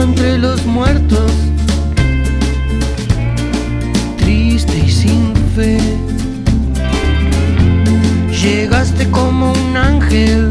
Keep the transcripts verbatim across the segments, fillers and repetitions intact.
entre los muertos, triste y sin fe. Llegaste como un ángel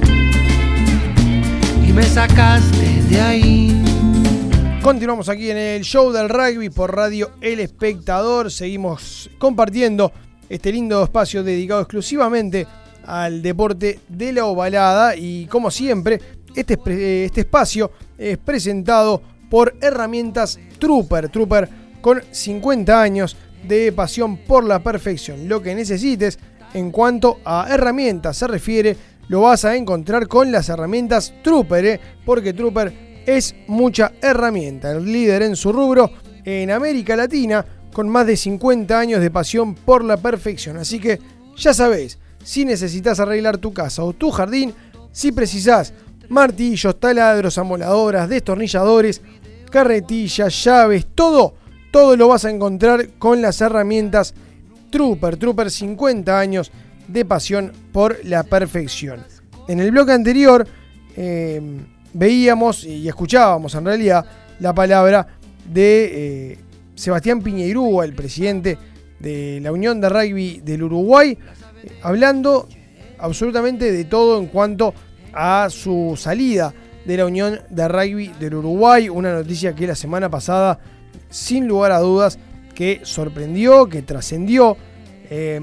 y me sacaste de ahí. Continuamos aquí en el show del rugby por Radio El Espectador. Seguimos compartiendo este lindo espacio dedicado exclusivamente al deporte de la ovalada. Y como siempre, este, este espacio es presentado por Herramientas Trooper. Trooper con cincuenta años de pasión por la perfección. Lo que necesites en cuanto a herramientas se refiere, lo vas a encontrar con las herramientas Trooper, ¿eh? Porque Trooper es mucha herramienta, el líder en su rubro en América Latina, con más de cincuenta años de pasión por la perfección. Así que ya sabés, si necesitas arreglar tu casa o tu jardín, si precisás martillos, taladros, amoladoras, destornilladores, carretillas, llaves, todo, todo lo vas a encontrar con las herramientas Trooper. Trooper, cincuenta años de pasión por la perfección. En el bloque anterior eh, veíamos y escuchábamos en realidad la palabra de eh, Sebastián Piñeirúa, el presidente de la Unión de Rugby del Uruguay, eh, hablando absolutamente de todo en cuanto a su salida de la Unión de Rugby del Uruguay. Una noticia que la semana pasada, sin lugar a dudas, que sorprendió, que trascendió eh,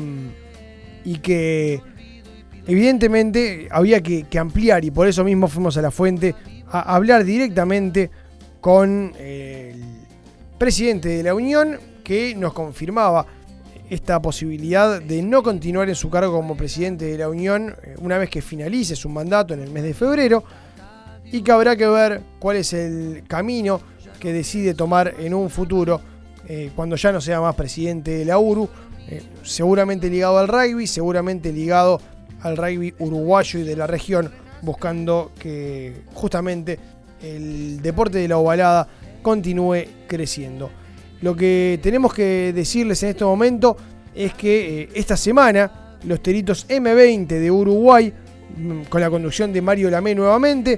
y que evidentemente había que, que ampliar, y por eso mismo fuimos a la fuente a hablar directamente con el presidente de la Unión, que nos confirmaba esta posibilidad de no continuar en su cargo como presidente de la Unión una vez que finalice su mandato en el mes de febrero, y que habrá que ver cuál es el camino que decide tomar en un futuro eh, cuando ya no sea más presidente de la U R U, eh, seguramente ligado al rugby, seguramente ligado al rugby uruguayo y de la región, buscando que justamente el deporte de la ovalada continúe creciendo. Lo que tenemos que decirles en este momento es que eh, esta semana los Teritos eme veinte de Uruguay, con la conducción de Mario Lamé nuevamente,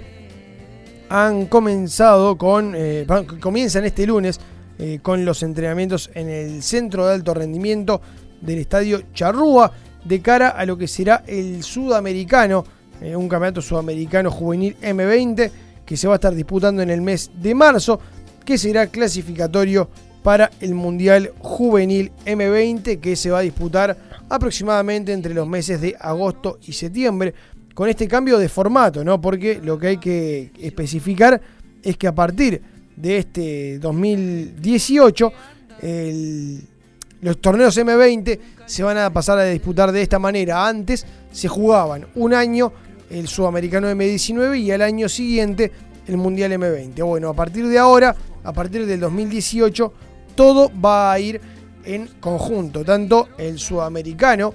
han comenzado con, eh, comienzan este lunes eh, con los entrenamientos en el Centro de Alto Rendimiento del Estadio Charrúa, de cara a lo que será el Sudamericano, eh, un campeonato sudamericano juvenil eme veinte que se va a estar disputando en el mes de marzo, que será clasificatorio para el Mundial Juvenil eme veinte, que se va a disputar aproximadamente entre los meses de agosto y septiembre, con este cambio de formato, ¿no? Porque lo que hay que especificar es que a partir de este dos mil dieciocho, el los torneos eme veinte se van a pasar a disputar de esta manera. Antes se jugaban un año el Sudamericano eme diecinueve y al año siguiente el Mundial eme veinte. Bueno, a partir de ahora, a partir del dos mil dieciocho, todo va a ir en conjunto. Tanto el Sudamericano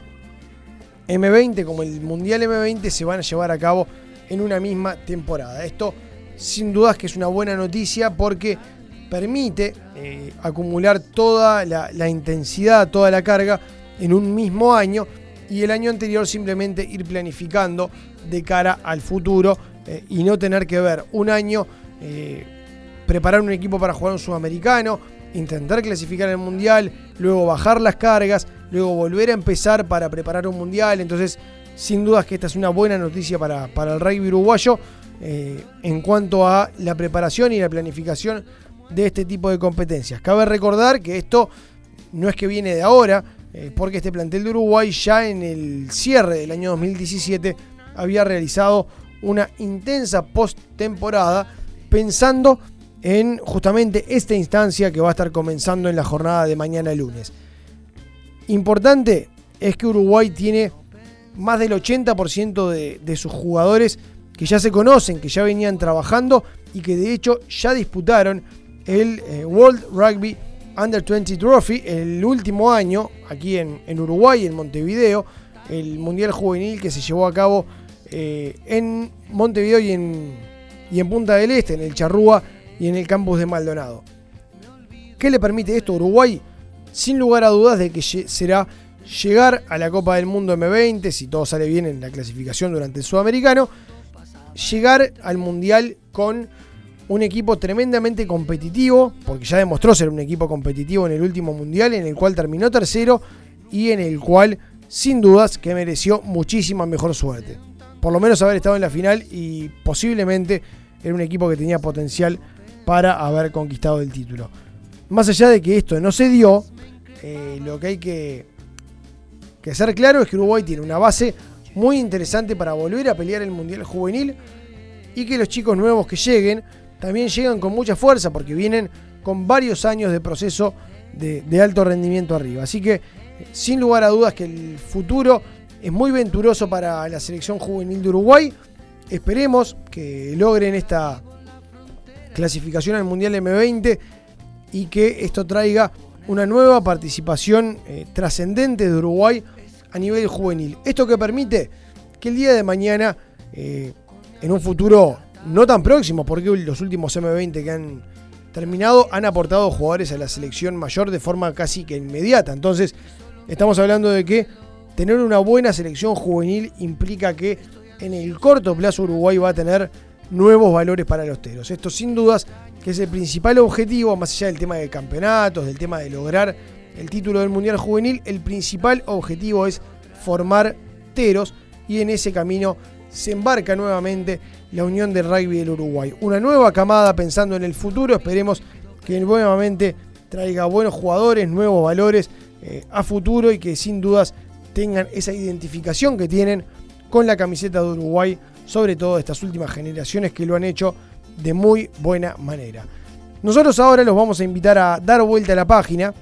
eme veinte como el Mundial eme veinte se van a llevar a cabo en una misma temporada. Esto sin dudas que es una buena noticia, porque permite eh, acumular toda la, la intensidad, toda la carga en un mismo año, y el año anterior simplemente ir planificando de cara al futuro eh, y no tener que ver un año, eh, preparar un equipo para jugar un sudamericano, intentar clasificar el mundial, luego bajar las cargas, luego volver a empezar para preparar un mundial. Entonces, sin dudas que esta es una buena noticia para, para el rugby uruguayo eh, en cuanto a la preparación y la planificación de este tipo de competencias. Cabe recordar que esto no es que viene de ahora, eh, porque este plantel de Uruguay ya en el cierre del año dos mil diecisiete había realizado una intensa postemporada pensando en justamente esta instancia que va a estar comenzando en la jornada de mañana lunes. Importante es que Uruguay tiene más del ochenta por ciento de, de sus jugadores que ya se conocen, que ya venían trabajando y que de hecho ya disputaron el eh, World Rugby Under veinte Trophy el último año aquí en, en Uruguay, en Montevideo, el Mundial Juvenil que se llevó a cabo eh, en Montevideo y en, y en Punta del Este, en el Charrúa y en el campus de Maldonado. ¿Qué le permite esto a Uruguay? Sin lugar a dudas de que será llegar a la Copa del Mundo eme veinte, si todo sale bien en la clasificación durante el Sudamericano, llegar al Mundial con un equipo tremendamente competitivo, porque ya demostró ser un equipo competitivo en el último mundial, en el cual terminó tercero y en el cual, sin dudas, que mereció muchísima mejor suerte. Por lo menos haber estado en la final y posiblemente era un equipo que tenía potencial para haber conquistado el título. Más allá de que esto no se dio, eh, lo que hay que, que hacer claro es que Uruguay tiene una base muy interesante para volver a pelear el Mundial Juvenil y que los chicos nuevos que lleguen también llegan con mucha fuerza porque vienen con varios años de proceso de, de alto rendimiento arriba. Así que, sin lugar a dudas, que el futuro es muy venturoso para la selección juvenil de Uruguay. Esperemos que logren esta clasificación al Mundial eme veinte y que esto traiga una nueva participación eh, trascendente de Uruguay a nivel juvenil. Esto que permite que el día de mañana, eh, en un futuro no tan próximo, porque los últimos eme veinte que han terminado han aportado jugadores a la selección mayor de forma casi que inmediata. Entonces, estamos hablando de que tener una buena selección juvenil implica que en el corto plazo Uruguay va a tener nuevos valores para los teros. Esto sin dudas que es el principal objetivo, más allá del tema de campeonatos, del tema de lograr el título del Mundial Juvenil. El principal objetivo es formar teros y en ese camino se embarca nuevamente la Unión del Rugby del Uruguay. Una nueva camada pensando en el futuro. Esperemos que nuevamente traiga buenos jugadores, nuevos valores eh, a futuro y que sin dudas tengan esa identificación que tienen con la camiseta de Uruguay, sobre todo estas últimas generaciones que lo han hecho de muy buena manera. Nosotros ahora los vamos a invitar a dar vuelta a la página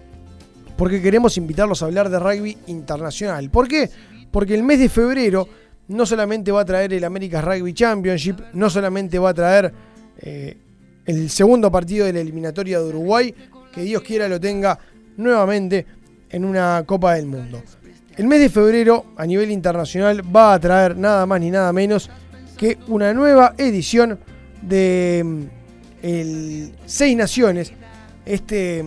porque queremos invitarlos a hablar de rugby internacional. ¿Por qué? Porque el mes de febrero no solamente va a traer el America's Rugby Championship, no solamente va a traer eh, el segundo partido de la eliminatoria de Uruguay, que Dios quiera lo tenga nuevamente en una Copa del Mundo. El mes de febrero a nivel internacional va a traer nada más ni nada menos que una nueva edición de el Seis Naciones, este,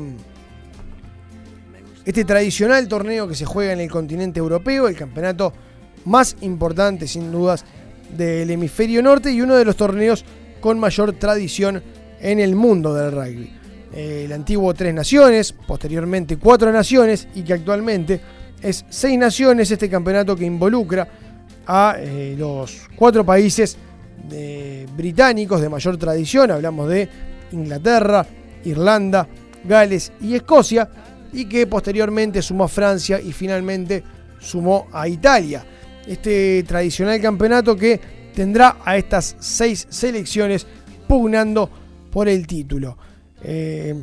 este tradicional torneo que se juega en el continente europeo, el campeonato más importante sin dudas del hemisferio norte y uno de los torneos con mayor tradición en el mundo del rugby. El antiguo Tres Naciones, posteriormente Cuatro Naciones y que actualmente es Seis Naciones, este campeonato que involucra a eh, los cuatro países de, británicos de mayor tradición. Hablamos de Inglaterra, Irlanda, Gales y Escocia, y que posteriormente sumó a Francia y finalmente sumó a Italia. Este tradicional campeonato que tendrá a estas seis selecciones pugnando por el título. Eh,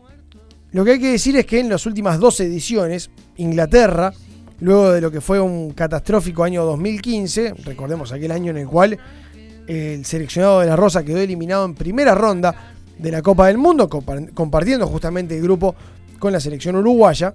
lo que hay que decir es que en las últimas dos ediciones, Inglaterra, luego de lo que fue un catastrófico año dos mil quince, recordemos aquel año en el cual el seleccionado de la Rosa quedó eliminado en primera ronda de la Copa del Mundo, compartiendo justamente el grupo con la selección uruguaya.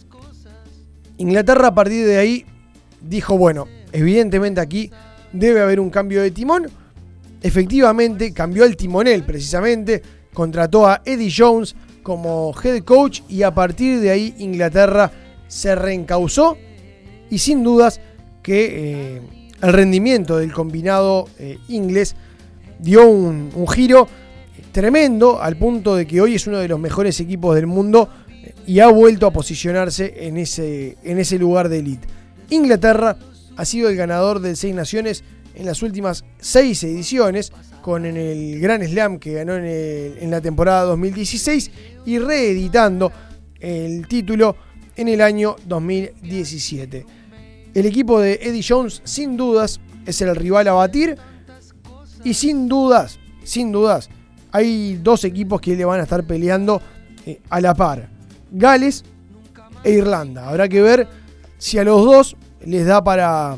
Inglaterra a partir de ahí dijo, bueno, evidentemente aquí debe haber un cambio de timón. Efectivamente, cambió el timonel precisamente, contrató a Eddie Jones como head coach y a partir de ahí Inglaterra se reencauzó y sin dudas que eh, el rendimiento del combinado eh, inglés dio un, un giro tremendo al punto de que hoy es uno de los mejores equipos del mundo y ha vuelto a posicionarse en ese, en ese lugar de elite. Inglaterra ha sido el ganador del Seis Naciones en las últimas seis ediciones, con en el Grand Slam que ganó en, el, en la temporada dos mil dieciséis y reeditando el título en el año dos mil diecisiete. El equipo de Eddie Jones sin dudas es el rival a batir y sin dudas, sin dudas, hay dos equipos que le van a estar peleando eh, a la par, Gales e Irlanda. Habrá que ver si a los dos les da para,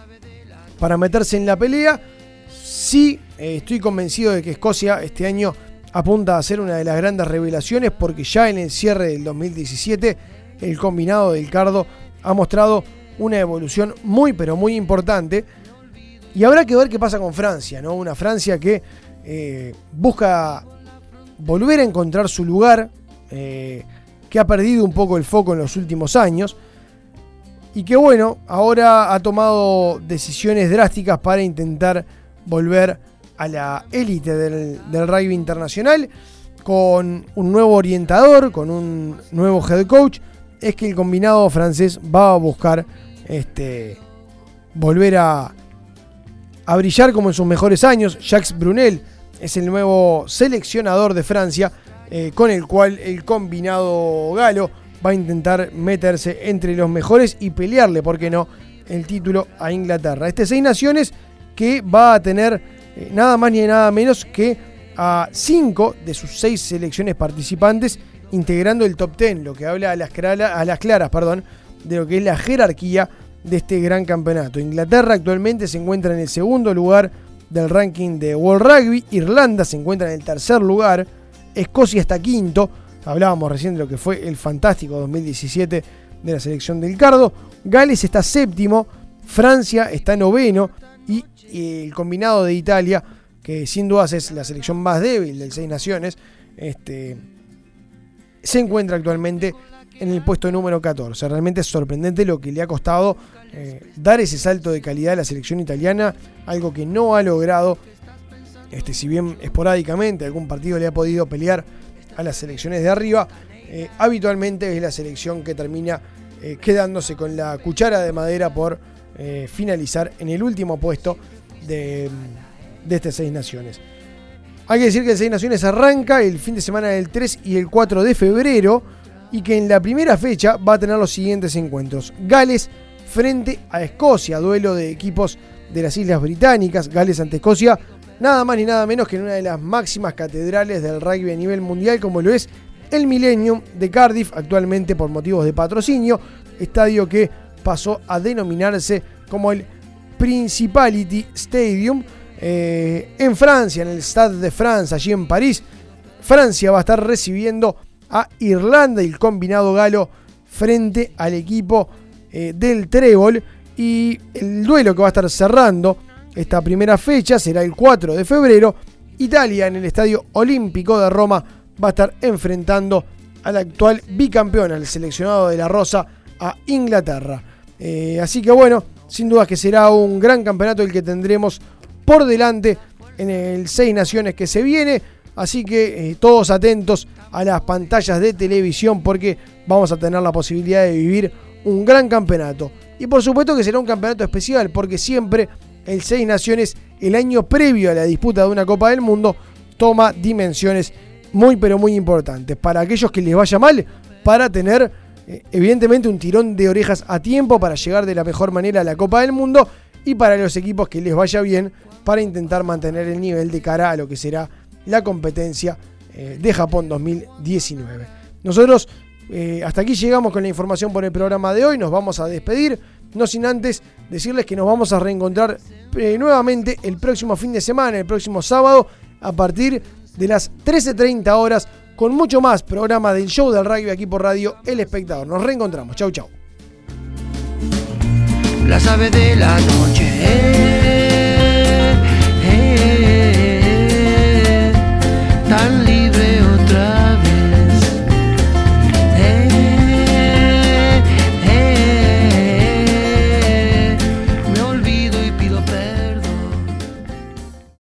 para meterse en la pelea. Sí, eh, estoy convencido de que Escocia este año apunta a ser una de las grandes revelaciones porque ya en el cierre del dos mil diecisiete el combinado del Cardo ha mostrado una evolución muy pero muy importante y habrá que ver qué pasa con Francia, ¿no? Una Francia que eh, busca volver a encontrar su lugar, eh, que ha perdido un poco el foco en los últimos años y que bueno, ahora ha tomado decisiones drásticas para intentar volver a la élite del, del rugby internacional, con un nuevo orientador, con un nuevo head coach, es que el combinado francés va a buscar este, volver a, a brillar como en sus mejores años. Jacques Brunel es el nuevo seleccionador de Francia, eh, con el cual el combinado galo va a intentar meterse entre los mejores y pelearle, ¿por qué no?, el título a Inglaterra. Este Seis Naciones que va a tener eh, nada más ni nada menos que a cinco de sus seis selecciones participantes integrando el top diez, lo que habla a las, claras, a las claras perdón, de lo que es la jerarquía de este gran campeonato. Inglaterra actualmente se encuentra en el segundo lugar del ranking de World Rugby, Irlanda se encuentra en el tercer lugar, Escocia está quinto, hablábamos recién de lo que fue el fantástico dos mil diecisiete de la selección del Cardo, Gales está séptimo, Francia está noveno y el combinado de Italia, que sin dudas es la selección más débil del Seis Naciones, este, se encuentra actualmente en el puesto número catorce. Realmente es sorprendente lo que le ha costado eh, dar ese salto de calidad a la selección italiana, algo que no ha logrado, este, si bien esporádicamente algún partido le ha podido pelear a las selecciones de arriba, eh, habitualmente es la selección que termina eh, quedándose con la cuchara de madera por eh, finalizar en el último puesto de, de este Seis Naciones. Hay que decir que el Seis Naciones arranca el fin de semana del tres y el cuatro de febrero y que en la primera fecha va a tener los siguientes encuentros. Gales frente a Escocia, duelo de equipos de las Islas Británicas. Gales ante Escocia, nada más ni nada menos que en una de las máximas catedrales del rugby a nivel mundial, como lo es el Millennium de Cardiff, actualmente por motivos de patrocinio, estadio que pasó a denominarse como el Principality Stadium. Eh, en Francia, en el Stade de France, allí en París, Francia va a estar recibiendo a Irlanda y el combinado galo frente al equipo eh, del Trébol, y el duelo que va a estar cerrando esta primera fecha será el cuatro de febrero. Italia en el Estadio Olímpico de Roma va a estar enfrentando al actual bicampeón, al seleccionado de la Rosa, a Inglaterra. Eh, así que bueno, sin duda que será un gran campeonato el que tendremos por delante en el Seis Naciones que se viene, así que eh, todos atentos a las pantallas de televisión porque vamos a tener la posibilidad de vivir un gran campeonato. Y por supuesto que será un campeonato especial porque siempre el Seis Naciones, el año previo a la disputa de una Copa del Mundo, toma dimensiones muy pero muy importantes. Para aquellos que les vaya mal, para tener eh, evidentemente un tirón de orejas a tiempo para llegar de la mejor manera a la Copa del Mundo, y para los equipos que les vaya bien para intentar mantener el nivel de cara a lo que será la competencia eh, de Japón dos mil diecinueve. Nosotros eh, hasta aquí llegamos con la información por el programa de hoy, nos vamos a despedir, no sin antes decirles que nos vamos a reencontrar eh, nuevamente el próximo fin de semana, el próximo sábado, a partir de las trece treinta horas, con mucho más programa del show del rugby aquí por Radio El Espectador. Nos reencontramos, chau chau. Las aves de la noche, eh, eh, eh, tan